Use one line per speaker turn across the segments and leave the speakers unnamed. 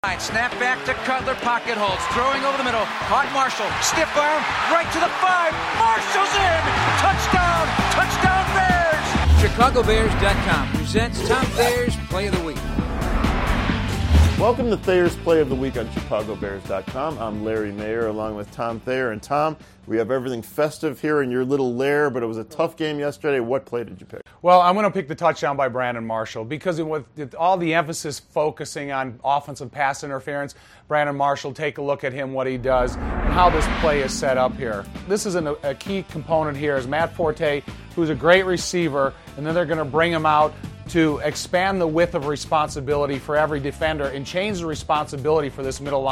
Snap back to Cutler, pocket holds, throwing over the middle, caught Marshall, stiff arm, right to the 5, Marshall's in, touchdown, touchdown Bears! ChicagoBears.com presents Tom Thayer's Play of the Week.
Welcome to Thayer's Play of the Week on ChicagoBears.com. I'm Larry Mayer along with Tom Thayer. And Tom, we have everything festive here in your little lair, but it was a tough game yesterday. What play did you pick?
Well, I'm going to pick the touchdown by Brandon Marshall because with all the emphasis focusing on offensive pass interference, Brandon Marshall, take a look at him, what he does, and how this play is set up here. This is a key component here is Matt Forte, who's a great receiver, and then they're going to bring him out to expand the width of responsibility for every defender and change the responsibility for this middle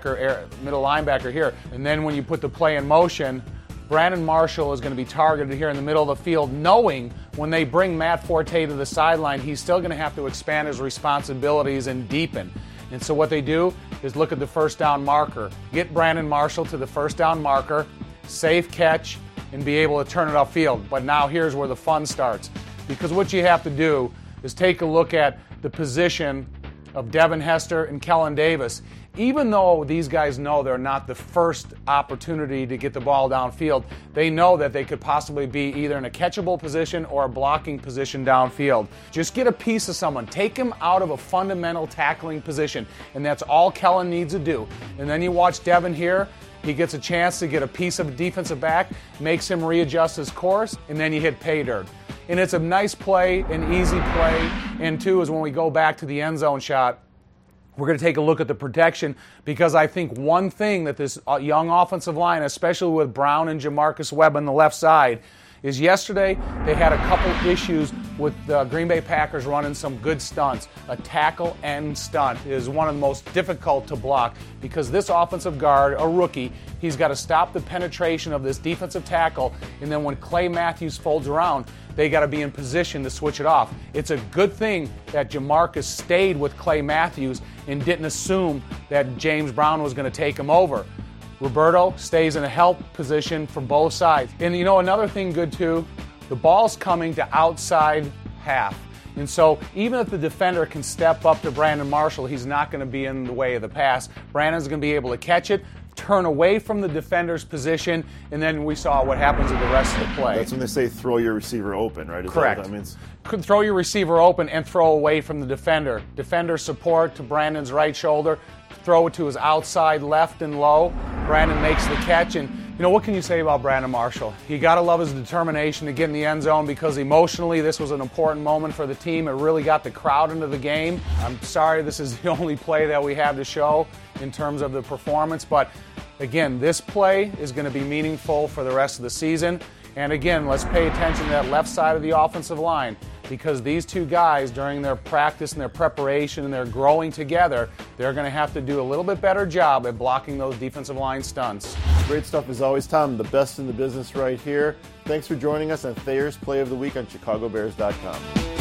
linebacker here. And then when you put the play in motion, Brandon Marshall is going to be targeted here in the middle of the field, knowing when they bring Matt Forte to the sideline, he's still going to have to expand his responsibilities and deepen. And so what they do is look at the first down marker, get Brandon Marshall to the first down marker, safe catch, and be able to turn it upfield. But now here's where the fun starts. Because what you have to do is take a look at the position of Devin Hester and Kellen Davis. Even though these guys know they're not the first opportunity to get the ball downfield, they know that they could possibly be either in a catchable position or a blocking position downfield. Just get a piece of someone. Take him out of a fundamental tackling position, and that's all Kellen needs to do. And then you watch Devin here. He gets a chance to get a piece of defensive back, makes him readjust his course, and then you hit pay dirt. And it's a nice play, an easy play. And two is when we go back to the end zone shot, we're going to take a look at the protection because I think one thing that this young offensive line, especially with Brown and Jamarcus Webb on the left side, is yesterday they had a couple issues with the Green Bay Packers running some good stunts. A tackle and stunt is one of the most difficult to block because this offensive guard, a rookie, he's got to stop the penetration of this defensive tackle, and then when Clay Matthews folds around, they got to be in position to switch it off. It's a good thing that Jamarcus stayed with Clay Matthews and didn't assume that James Brown was going to take him over. Roberto stays in a help position for both sides. And you know, another thing good too, the ball's coming to outside half. And so even if the defender can step up to Brandon Marshall, he's not going to be in the way of the pass. Brandon's going to be able to catch it, turn away from the defender's position, and then we saw what happens with the rest of the play.
That's when they say throw your receiver open, right?
Correct.
That what that means?
Could throw your receiver open and throw away from the defender. Defender support to Brandon's right shoulder, throw it to his outside left and low. Brandon makes the catch, and you know, what can you say about Brandon Marshall? You got to love his determination to get in the end zone because emotionally this was an important moment for the team. It really got the crowd into the game. I'm sorry this is the only play that we have to show in terms of the performance, but again, this play is going to be meaningful for the rest of the season. And again, let's pay attention to that left side of the offensive line because these two guys, during their practice and their preparation and their growing together, they're going to have to do a little bit better job at blocking those defensive line stunts.
Great stuff as always, Tom. The best in the business right here. Thanks for joining us on Thayer's Play of the Week on ChicagoBears.com.